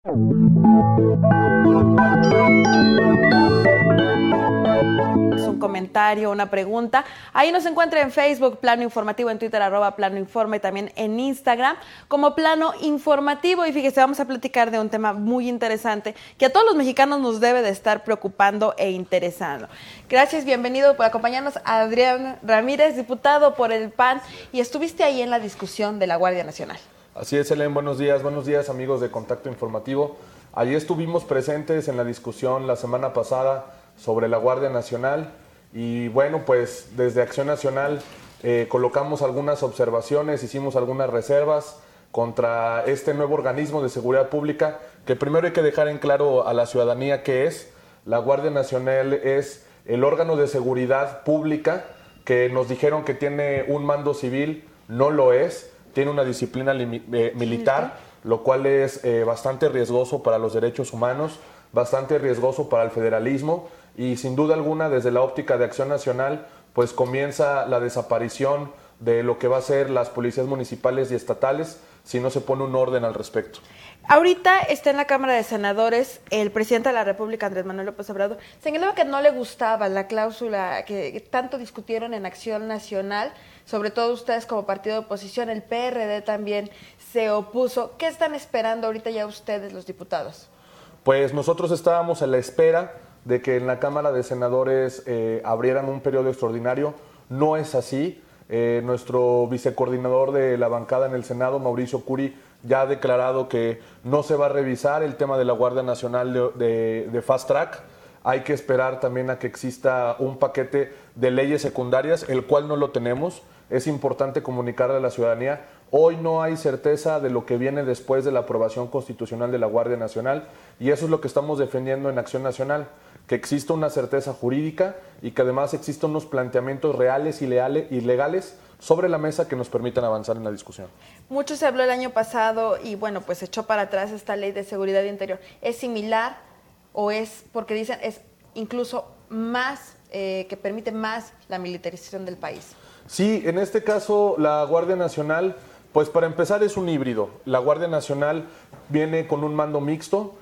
Un comentario, una pregunta. Ahí nos encuentra en Facebook, Plano Informativo, en Twitter, @Plano Informa, y también en Instagram como Plano Informativo. Y fíjese, vamos a platicar de un tema muy interesante que a todos los mexicanos nos debe de estar preocupando e interesando. Gracias, bienvenido por acompañarnos, Adrián Ramírez, diputado por el PAN, y estuviste ahí en la discusión de la Guardia Nacional. Así es, Helen, buenos días amigos de Contacto Informativo. Allí estuvimos presentes en la discusión la semana pasada sobre la Guardia Nacional y bueno, pues desde Acción Nacional colocamos algunas observaciones, hicimos algunas reservas contra este nuevo organismo de seguridad pública, que primero hay que dejar en claro a la ciudadanía qué es. La Guardia Nacional es el órgano de seguridad pública que nos dijeron que tiene un mando civil, no lo es, tiene una disciplina militar, lo cual es bastante riesgoso para los derechos humanos, bastante riesgoso para el federalismo, y sin duda alguna desde la óptica de Acción Nacional pues comienza la desaparición de lo que va a ser las policías municipales y estatales si no se pone un orden al respecto. Ahorita está en la Cámara de Senadores el presidente de la República, Andrés Manuel López Obrador. Señalaba que no le gustaba la cláusula que tanto discutieron en Acción Nacional, sobre todo ustedes como partido de oposición, el PRD también se opuso. ¿Qué están esperando ahorita ya ustedes, los diputados? Pues nosotros estábamos a la espera de que en la Cámara de Senadores abrieran un periodo extraordinario. No es así. Nuestro vicecoordinador de la bancada en el Senado, Mauricio Curi, ya ha declarado que no se va a revisar el tema de la Guardia Nacional de Fast Track. Hay que esperar también a que exista un paquete de leyes secundarias, el cual no lo tenemos. Es importante comunicarle a la ciudadanía. Hoy no hay certeza de lo que viene después de la aprobación constitucional de la Guardia Nacional, y eso es lo que estamos defendiendo en Acción Nacional, que exista una certeza jurídica y que además existan unos planteamientos reales y legales sobre la mesa que nos permitan avanzar en la discusión. Mucho se habló el año pasado y bueno, pues se echó para atrás esta ley de seguridad interior. ¿Es similar o es, porque dicen, es incluso más, que permite más la militarización del país? Sí, en este caso la Guardia Nacional, pues para empezar es un híbrido. La Guardia Nacional viene con un mando mixto.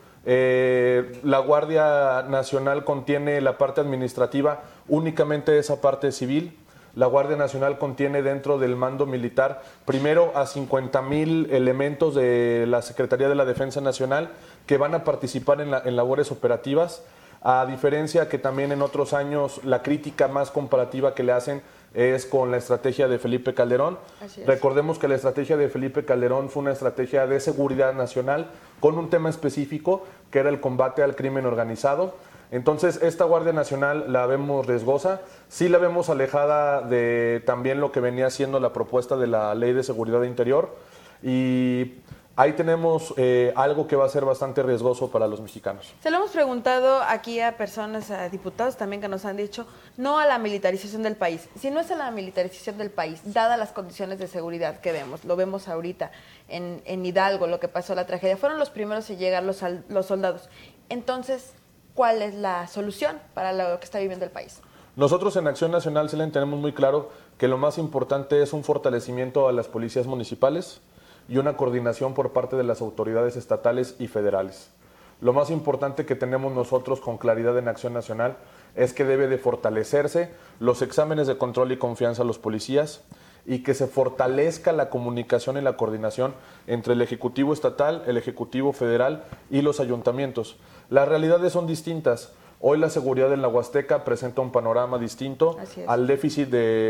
La Guardia Nacional contiene la parte administrativa, únicamente esa parte civil. La Guardia Nacional contiene dentro del mando militar primero a 50,000 elementos de la Secretaría de la Defensa Nacional que van a participar en labores operativas, a diferencia que también en otros años la crítica más comparativa que le hacen es con la estrategia de Felipe Calderón. Recordemos que la estrategia de Felipe Calderón fue una estrategia de seguridad nacional con un tema específico que era el combate al crimen organizado. Entonces, esta Guardia Nacional la vemos riesgosa, sí la vemos alejada de también lo que venía siendo la propuesta de la Ley de Seguridad Interior, y ahí tenemos algo que va a ser bastante riesgoso para los mexicanos. Se lo hemos preguntado aquí a personas, a diputados también, que nos han dicho no a la militarización del país. Si no es a la militarización del país, dadas las condiciones de seguridad que vemos, lo vemos ahorita en Hidalgo, lo que pasó, la tragedia, fueron los primeros en llegar los soldados. Entonces, ¿cuál es la solución para lo que está viviendo el país? Nosotros en Acción Nacional, Selene, tenemos muy claro que lo más importante es un fortalecimiento a las policías municipales y una coordinación por parte de las autoridades estatales y federales. Lo más importante que tenemos nosotros con claridad en Acción Nacional es que debe de fortalecerse los exámenes de control y confianza a los policías y que se fortalezca la comunicación y la coordinación entre el Ejecutivo Estatal, el Ejecutivo Federal y los ayuntamientos. Las realidades son distintas. Hoy la seguridad en la Huasteca presenta un panorama distinto al déficit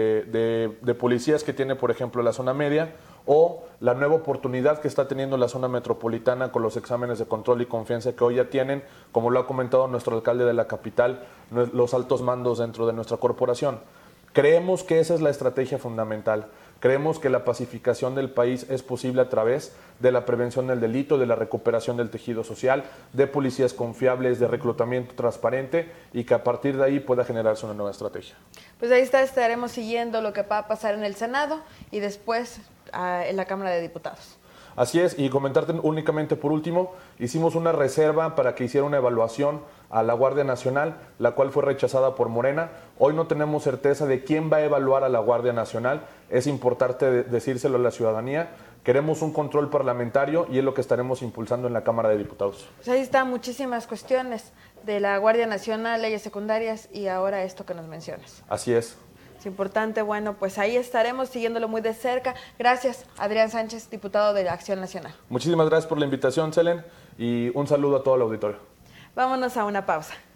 de policías que tiene, por ejemplo, la zona media, o la nueva oportunidad que está teniendo la zona metropolitana con los exámenes de control y confianza que hoy ya tienen, como lo ha comentado nuestro alcalde de la capital, los altos mandos dentro de nuestra corporación. Creemos que esa es la estrategia fundamental. Creemos que la pacificación del país es posible a través de la prevención del delito, de la recuperación del tejido social, de policías confiables, de reclutamiento transparente, y que a partir de ahí pueda generarse una nueva estrategia. Pues ahí estaremos siguiendo lo que va a pasar en el Senado y después en la Cámara de Diputados. Así es, y comentarte únicamente por último, hicimos una reserva para que hiciera una evaluación a la Guardia Nacional, la cual fue rechazada por Morena. Hoy no tenemos certeza de quién va a evaluar a la Guardia Nacional, es importante decírselo a la ciudadanía. Queremos un control parlamentario y es lo que estaremos impulsando en la Cámara de Diputados. Pues ahí están muchísimas cuestiones de la Guardia Nacional, leyes secundarias y ahora esto que nos mencionas. Así es. Es importante, bueno, pues ahí estaremos siguiéndolo muy de cerca. Gracias, Adrián Sánchez, diputado de la Acción Nacional. Muchísimas gracias por la invitación, Selen, y un saludo a todo el auditorio. Vámonos a una pausa.